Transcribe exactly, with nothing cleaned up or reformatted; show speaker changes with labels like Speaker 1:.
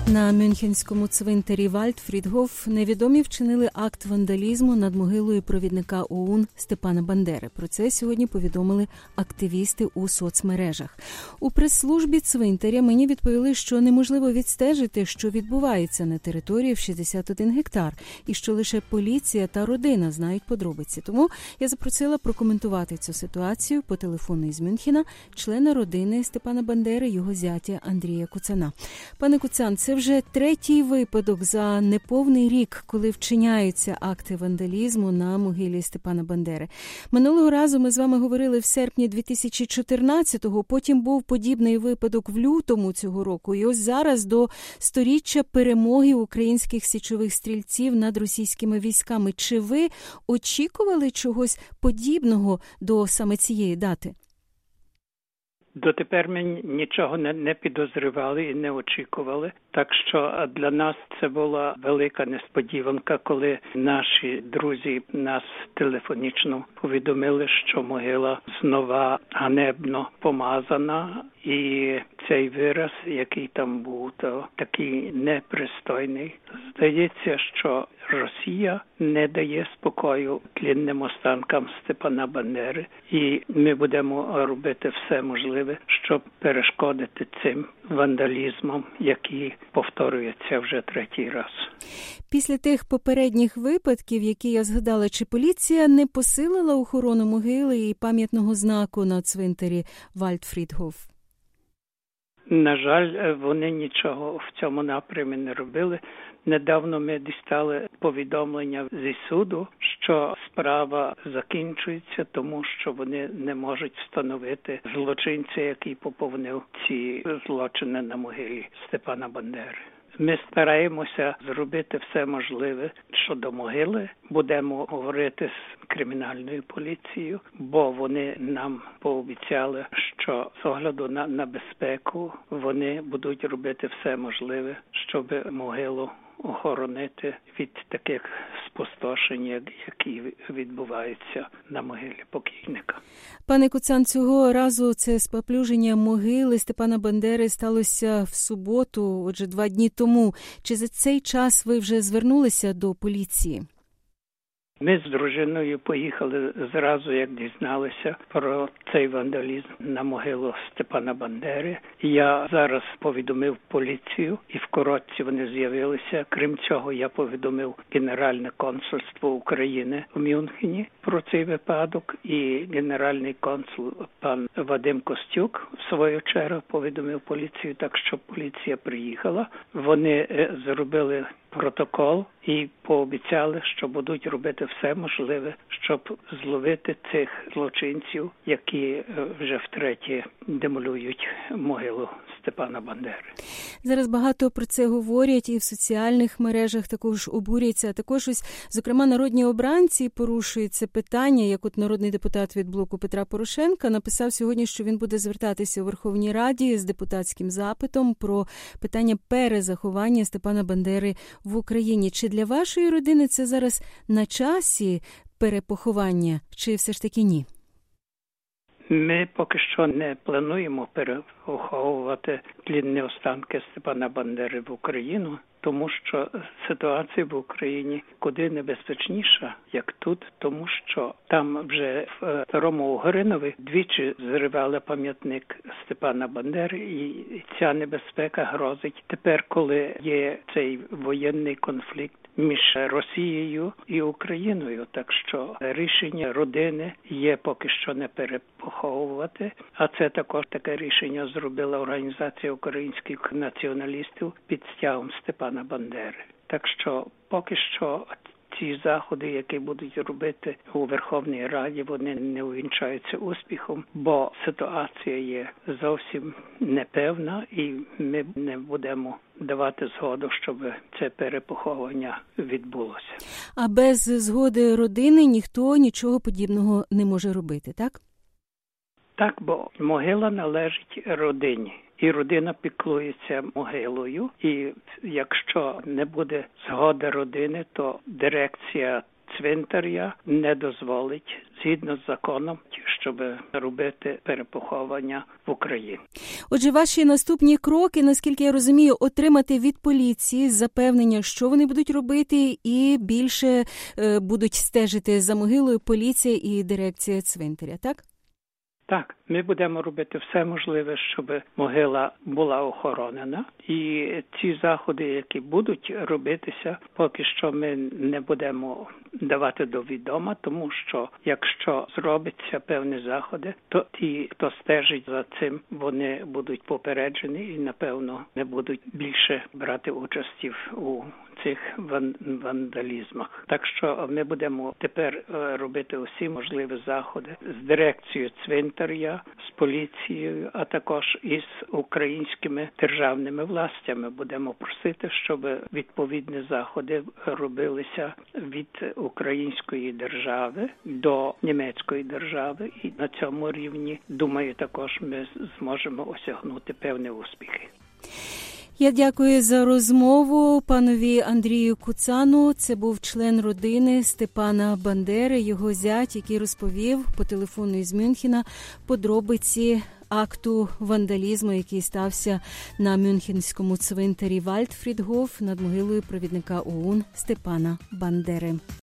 Speaker 1: На Мюнхенському цвинтарі Вальдфрідгоф невідомі вчинили акт вандалізму над могилою провідника ОУН Степана Бандери. Про це сьогодні повідомили активісти у соцмережах. У прес-службі цвинтаря мені відповіли, що неможливо відстежити, що відбувається на території в шістдесят один гектар, і що лише поліція та родина знають подробиці. Тому я запросила прокоментувати цю ситуацію по телефону із Мюнхена члена родини Степана Бандери, його зятя Андрія Куцана. Пане Куцан, це вже третій випадок за неповний рік, коли вчиняються акти вандалізму на могилі Степана Бандери. Минулого разу ми з вами говорили в серпні дві тисячі чотирнадцятого, потім був подібний випадок в лютому цього року. І ось зараз до сторіччя перемоги українських січових стрільців над російськими військами. Чи ви очікували чогось подібного до саме цієї дати?
Speaker 2: Дотепер ми нічого не, не підозрювали і не очікували. Так що для нас це була велика несподіванка, коли наші друзі нас телефонічно повідомили, що могила знова ганебно помазана. І цей вираз, який там був, то такий непристойний. Здається, що Росія не дає спокою тлінним останкам Степана Бандери. І ми будемо робити все можливе, щоб перешкодити цим вандалізмом, який повторюється вже третій раз.
Speaker 1: Після тих попередніх випадків, які я згадала, чи поліція не посилила охорону могили і пам'ятного знаку на цвинтарі Вальдфрідгоф?
Speaker 2: На жаль, вони нічого в цьому напрямі не робили. Недавно ми дістали повідомлення зі суду, що справа закінчується, тому що вони не можуть встановити злочинця, який поповнив ці злочини на могилі Степана Бандери. Ми стараємося зробити все можливе щодо могили. Будемо говорити з кримінальною поліцією, бо вони нам пообіцяли, що з огляду на, на безпеку вони будуть робити все можливе, щоб могилу охоронити від таких спустошень, які відбуваються на могилі покійника.
Speaker 1: Пане Куцан, цього разу це споплюження могили Степана Бандери сталося в суботу, отже, два дні тому. Чи за цей час ви вже звернулися до поліції?
Speaker 2: Ми з дружиною поїхали зразу, як дізналися про цей вандалізм на могилу Степана Бандери. Я зараз повідомив поліцію, і в коротці вони з'явилися. Крім цього, я повідомив Генеральне консульство України в Мюнхені про цей випадок, і генеральний консул пан Вадим Костюк в свою чергу повідомив поліцію, так що поліція приїхала. Вони зробили протокол і пообіцяли, що будуть робити все можливе, щоб зловити цих злочинців, які вже втретє демолюють могилу Степана Бандери.
Speaker 1: Зараз багато про це говорять і в соціальних мережах також обурюються. Також ось, зокрема, народні обранці порушують це питання, як от народний депутат від блоку Петра Порошенка написав сьогодні, що він буде звертатися у Верховній Раді з депутатським запитом про питання перезаховання Степана Бандери в Україні. Чи для вашої родини це зараз на часі перепоховання, чи все ж таки ні?
Speaker 2: Ми поки що не плануємо перепоховувати тлінні останки Степана Бандери в Україну, тому що ситуація в Україні куди небезпечніша, як тут, тому що там вже в Старому Угринові двічі зривали пам'ятник Степана Бандери, і ця небезпека грозить тепер, коли є цей воєнний конфлікт між Росією і Україною. Так що рішення родини є поки що не перепоховувати, а це також таке рішення зробила Організація українських націоналістів під стягом Степана Бандери. Так що поки що ці заходи, які будуть робити у Верховній Раді, вони не увінчаються успіхом, бо ситуація є зовсім непевна, і ми не будемо давати згоду, щоб це перепоховання відбулося.
Speaker 1: А без згоди родини ніхто нічого подібного не може робити, так?
Speaker 2: Так, бо могила належить родині. І родина піклується могилою, і якщо не буде згоди родини, то дирекція цвинтаря не дозволить згідно з законом, щоб робити перепоховання в Україні.
Speaker 1: Отже, ваші наступні кроки, наскільки я розумію, отримати від поліції запевнення, що вони будуть робити, і більше е, будуть стежити за могилою поліція і дирекція цвинтаря, так?
Speaker 2: Так, ми будемо робити все можливе, щоб могила була охоронена. І ці заходи, які будуть робитися, поки що ми не будемо давати до відома, тому що якщо зробиться певні заходи, то ті, хто стежить за цим, вони будуть попереджені і, напевно, не будуть більше брати участі у цих ван- вандалізмах. Так що ми будемо тепер робити усі можливі заходи з дирекцією цвинтаря, з поліцією, а також із українськими державними властями. Будемо просити, щоб відповідні заходи робилися від української держави до німецької держави. І на цьому рівні, думаю, також ми зможемо осягнути певні успіхи.
Speaker 1: Я дякую за розмову панові Андрію Куцану. Це був член родини Степана Бандери, його зять, який розповів по телефону із Мюнхена подробиці акту вандалізму, який стався на мюнхенському цвинтарі Вальдфрідгоф над могилою провідника ОУН Степана Бандери.